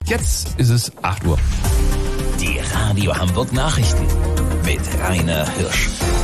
Jetzt ist es 8 Uhr. Die Radio Hamburg Nachrichten mit Rainer Hirsch.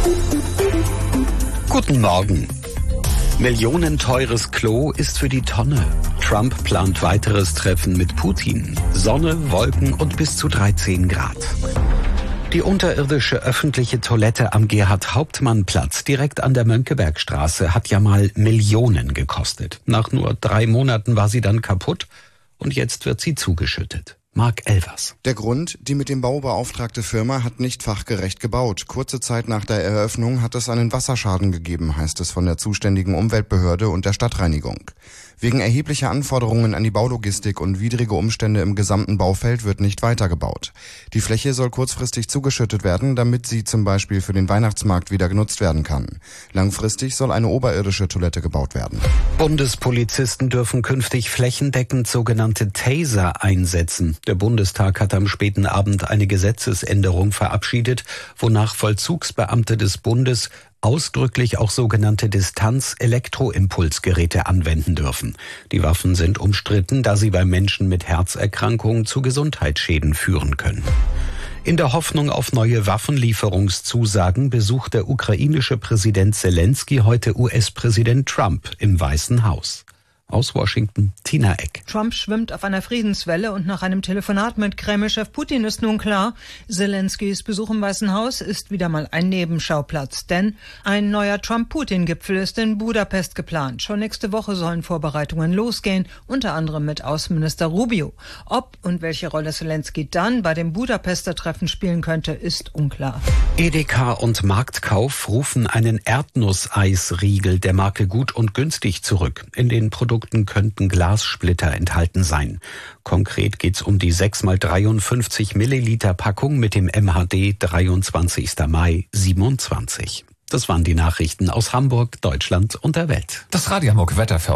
Guten Morgen. Millionenteures Klo ist für die Tonne. Trump plant weiteres Treffen mit Putin. Sonne, Wolken und bis zu 13 Grad. Die unterirdische öffentliche Toilette am Gerhard-Hauptmann-Platz direkt an der Mönckebergstraße hat ja mal Millionen gekostet. Nach nur 3 Monaten war sie dann kaputt und jetzt wird sie zugeschüttet. Marc Elvers. Der Grund, die mit dem Bau beauftragte Firma hat nicht fachgerecht gebaut. Kurze Zeit nach der Eröffnung hat es einen Wasserschaden gegeben, heißt es von der zuständigen Umweltbehörde und der Stadtreinigung. Wegen erheblicher Anforderungen an die Baulogistik und widrige Umstände im gesamten Baufeld wird nicht weitergebaut. Die Fläche soll kurzfristig zugeschüttet werden, damit sie zum Beispiel für den Weihnachtsmarkt wieder genutzt werden kann. Langfristig soll eine oberirdische Toilette gebaut werden. Bundespolizisten dürfen künftig flächendeckend sogenannte Taser einsetzen. Der Bundestag hat am späten Abend eine Gesetzesänderung verabschiedet, wonach Vollzugsbeamte des Bundes ausdrücklich auch sogenannte Distanz-Elektroimpulsgeräte anwenden dürfen. Die Waffen sind umstritten, da sie bei Menschen mit Herzerkrankungen zu Gesundheitsschäden führen können. In der Hoffnung auf neue Waffenlieferungszusagen besucht der ukrainische Präsident Zelensky heute US-Präsident Trump im Weißen Haus. Aus Washington, Tina Eck. Trump schwimmt auf einer Friedenswelle und nach einem Telefonat mit Kreml-Chef Putin ist nun klar, Zelenskys Besuch im Weißen Haus ist wieder mal ein Nebenschauplatz. Denn ein neuer Trump-Putin-Gipfel ist in Budapest geplant. Schon nächste Woche sollen Vorbereitungen losgehen, unter anderem mit Außenminister Rubio. Ob und welche Rolle Zelensky dann bei dem Budapester Treffen spielen könnte, ist unklar. Edeka und Marktkauf rufen einen Erdnusseisriegel der Marke Gut und Günstig zurück. In den Produkten könnten Glassplitter enthalten sein. Konkret geht's um die 6x53 Milliliter Packung mit dem MHD 23. Mai 27. Das waren die Nachrichten aus Hamburg, Deutschland und der Welt. Das Radio Hamburg Wetter für